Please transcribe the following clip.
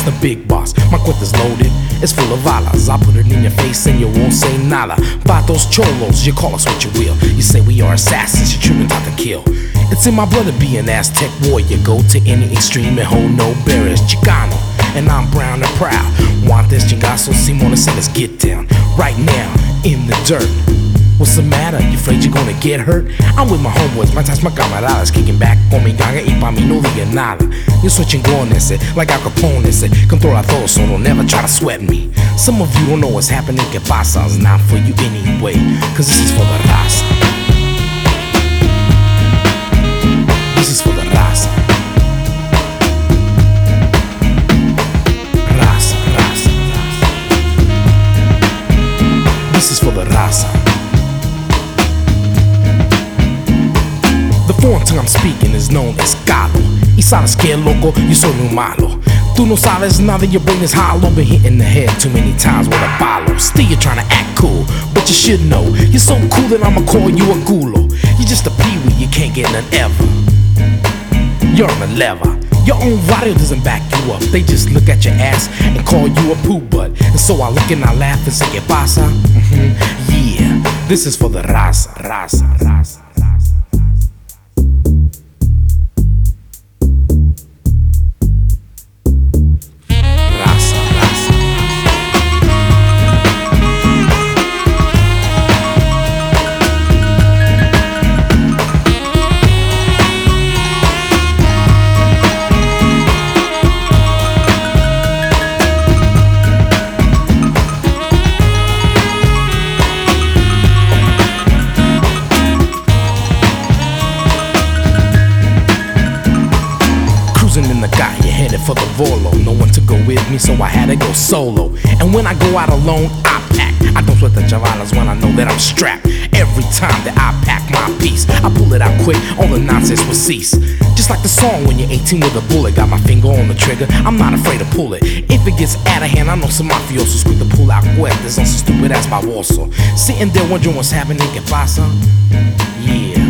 the big boss. My cuenta's loaded, it's full of alas. I put it in your face and you won't say nada. Vatos cholos, you call us what you will. You say we are assassins, you're tripping out to kill. It's in my blood to be an Aztec warrior. Go to any extreme and hold no barriers. Chicano, and I'm brown and proud. Want this chingazo, Simona, say let's get down. Right now, in the dirt. What's the matter? You afraid you're gonna get hurt? I'm with my homeboys, my ties, my camaradas, kicking back con mi ganga y pa' mí no diga nada. Yo soy chingón ese, like Al Capone ese. Controla todo, so don't never try to sweat me. Some of you don't know what's happening, que pasa? It's not for you anyway, cause this is for the raza. This is for the raza. Raza, raza, raza. This is for the raza. The foreign tongue I'm speaking is known as galo. Y sabes que loco, yo soy muy malo. Tú no sabes nada, your brain is hollow. Been hit in the head too many times with a palo. Still you're trying to act cool, but you should know you're so cool that I'ma call you a gulo. You're just a peewee, you can't get none ever. You're on the lever. Your own radio doesn't back you up. They just look at your ass and call you a poo butt. And so I look and I laugh and say, ¿Qué pasa? Yeah, this is for the raza, raza, raza. In the guy, you headed for the Volo. No one to go with me, so I had to go solo. And when I go out alone, I pack. I don't sweat the javalas when I know that I'm strapped. Every time that I pack my piece, I pull it out quick, all the nonsense will cease. Just like the song when you're 18 with a bullet. Got my finger on the trigger, I'm not afraid to pull it. If it gets out of hand, I know some mafiosos quick to pull out cuerdas on some stupid ass baboso. Sitting there wondering what's happening, ¿Qué pasa? Yeah,